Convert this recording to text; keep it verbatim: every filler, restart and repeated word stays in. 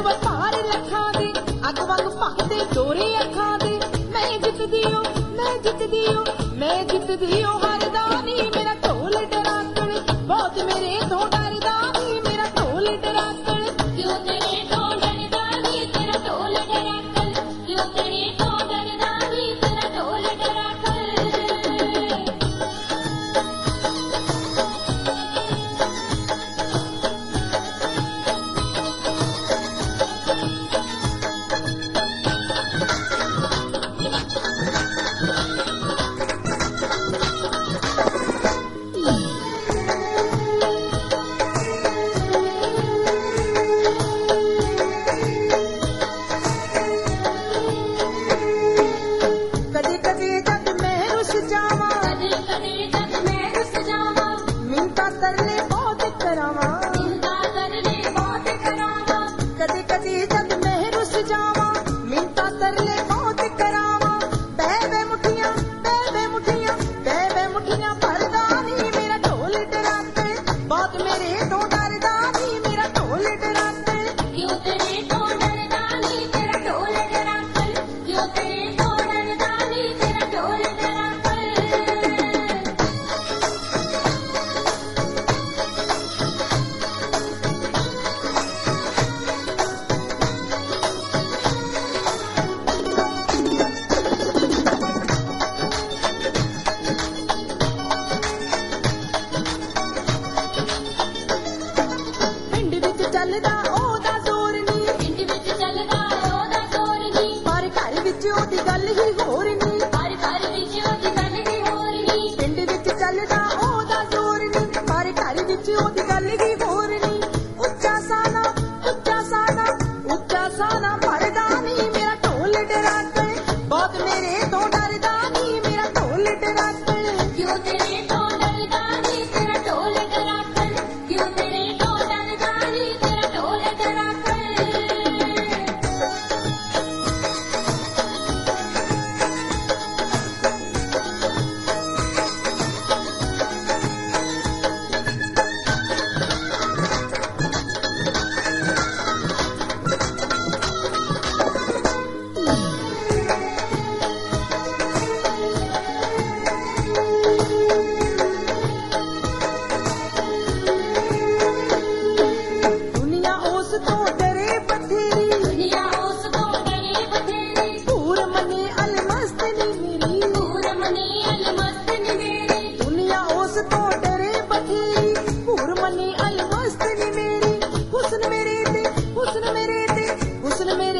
ਵਪਾਰ ਲੱਖਾਂ ਦੇ ਅੱਗ ਵਾਂਗ ਭਖਦੇ ਡੋਰੇ ਅੱਖਾਂ ਦੇ ਮੈਂ ਜਿੱਤਦੀ ਓ ਮੈਂ ਜਿੱਤਦੀ ਓ ਮੈਂ ਜਿੱਤਦੀ ਓ ਹਾਰਦਾ ਨੀ ਮੇਰਾ ਢੋਲ ਡਰਾਕਣ ਬਹੁਤ ਮੇਰੇ ਤੋਂ ਡਰਦਾ ਨੀ ਮੇਰਾ ਢੋਲ ਡਰਾਕਣ ਕਿਉਂ ਤੇਰੇ ਤੋਂ ਡਰਦਾ ਨੀ ਤੇਰਾ ਢੋਲ ਡਰਾਕਣ ਕਿਉਂ ਤੇਰੇ ਤੋਂ ਡਰਦਾ ਨੀ ਤੇਰਾ ਢੋਲ ਡਰਾਕਣ ਕਦੇ ਕਦੇ ਜਦ ਮੈਂ ਰੁੱਸ ਜਾਵਾਂ ਕਦੇ ਕਦੇ ਜਦ ਮੈਂ ਰੁੱਸ ਜਾਵਾਂ ਮਿੰਨਤਾਂ ਤਰਲੇ ਬਹੁਤ ਕਰਾਵਾਂ ਚਿੰਤਾ ਕਰਨੇ ਬਹੁਤ ਕਰਾਵਾਂ ਕਦੇ ਕਦੇ ਜਦ ਮੈਂ ਰੁੱਸ ਜਾਵਾਂ ਮਿੰਨਤਾਂ ਤਰਲੇ ਬਹੁਤ ਕਰਾਵਾਂ ਬਹਿ ਬਹਿ ਮੁੱਠੀਆਂ ਬਹਿ ਬਹਿ ਮੁੱਠੀਆਂ ਬਹਿ ਬਹਿ ਮੁੱਠੀਆਂ ਭਰਦਾ ਨੀ ਮੇਰਾ ਢੋਲ ਡਰਾਕਣ ਬਹੁਤ ਮੇਰੇ ਤੋਂ ਡਰਦਾ ਨੀ ਮੇਰਾ ਢੋਲ ਡਰਾਕਣ ਕਿਉਂ ਤੇਰੇ ਤੋਂ ਡਰਦਾ ਨੀ ਤੇਰਾ ਢੋਲ ਡਰਾਕਣ ਕਿਉਂ ਤੇਰੇ ਤੋਂ ਡਰਦਾ ਨੀ ਤੇਰਾ ਢੋਲ ਡਰਾਕਣ ਪਿੰਡ ਵਿੱਚ ਚੱਲਦਾ ਉਹਦਾ ਜ਼ੋਰ ਨੀ ਪਿੰਡ ਵਿੱਚ ਚੱਲਦਾ ਉਹਦਾ ਜ਼ੋਰ ਨੀ ਪਰ ਘਰ ਵਿੱਚ ਉਹਦੀ ਗੱਲ ਹੀ ਹੋਰ ਨੀ ਹਰ ਘਰ ਵਿੱਚ ਉਹਦੀ ਗੱਲ ਹੀ ਹੋਰ ਨੀ ਪਿੰਡ ਵਿੱਚ ਚੱਲਦਾ ਉਹਦਾ ਜ਼ੋਰ ਨੀ ਪਰ ਘਰ ਵਿੱਚ ਉਹਦੀ ਗੱਲ ਹੀ ਹੋਰ ਨੀ ਉੱਚਾ ਸਾਨਾ ਉੱਚਾ ਸਾਨਾ ਉੱਚਾ ਸਾਨਾ ਭਰਦਾ ਨੀ ਮੇਰਾ ਢੋਲ ਡਰਾਕਣ ਬਹੁਤ ਮੇਰੇ ਤੋਂ ਡਰਦਾ ਨੀ ਮੇਰਾ ਢੋਲ ਡਰਾਕਣ ਕਿਉਂ ਤੇਰੇ ਤੋਂ ਡਰਦਾ ਨੀ ਤੇਰਾ ਢੋਲ ਡਰਾਕਣ ਕਿਉਂ ਤੇਰੇ ਤੋਂ ਡਰਦਾ ਨੀ ਤੇਰਾ ਢੋਲ ਡਰਾਕਣ ਦੁਨੀਆ ਉਸ ਤੋਂ ਡਰੇ ਬਥੇਰੀ ਦੁਨੀਆ ਉਸ ਤੋਂ ਡਰੇ ਬਥੇਰੀ ਪੂਰ ਮਨੇ ਅਲਮਸਤ ਨੀ ਮੇਰੀ ਪੂਰ ਮਨੀ ਅਲਮਸਤ ਨੀ ਮੇਰੀ ਦੁਨੀਆ ਉਸ ਤੋਂ ਡਰੇ ਬਥੇਰੀ ਪੂਰ ਮਨੇ ਅਲਮਸਤ ਨੀ ਮੇਰੀ ਹੁਸਨ ਮੇਰੇ ਤੇ ਹੁਸਨ ਮੇਰੇ ਤੇ ਹੁਸਨ ਮੇਰੇ